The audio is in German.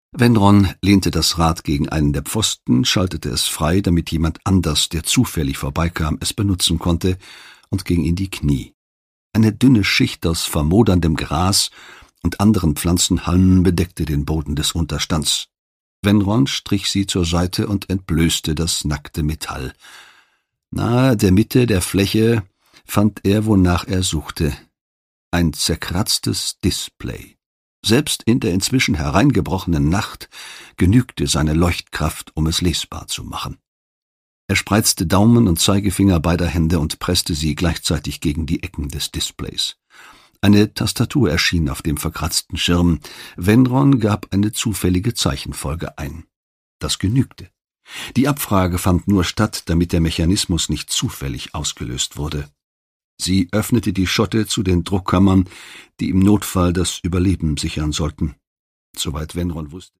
Venron lehnte das Rad gegen einen der Pfosten, schaltete es frei, damit jemand anders, der zufällig vorbeikam, es benutzen konnte, und ging in die Knie. Eine dünne Schicht aus vermoderndem Gras und anderen Pflanzenhalmen bedeckte den Boden des Unterstands. Venron strich sie zur Seite und entblößte das nackte Metall. Nahe der Mitte der Fläche fand er, wonach er suchte: ein zerkratztes Display. Selbst in der inzwischen hereingebrochenen Nacht genügte seine Leuchtkraft, um es lesbar zu machen. Er spreizte Daumen und Zeigefinger beider Hände und presste sie gleichzeitig gegen die Ecken des Displays. Eine Tastatur erschien auf dem verkratzten Schirm. Venron gab eine zufällige Zeichenfolge ein. Das genügte. Die Abfrage fand nur statt, damit der Mechanismus nicht zufällig ausgelöst wurde. Sie öffnete die Schotte zu den Druckkammern, die im Notfall das Überleben sichern sollten. Soweit Venron wusste.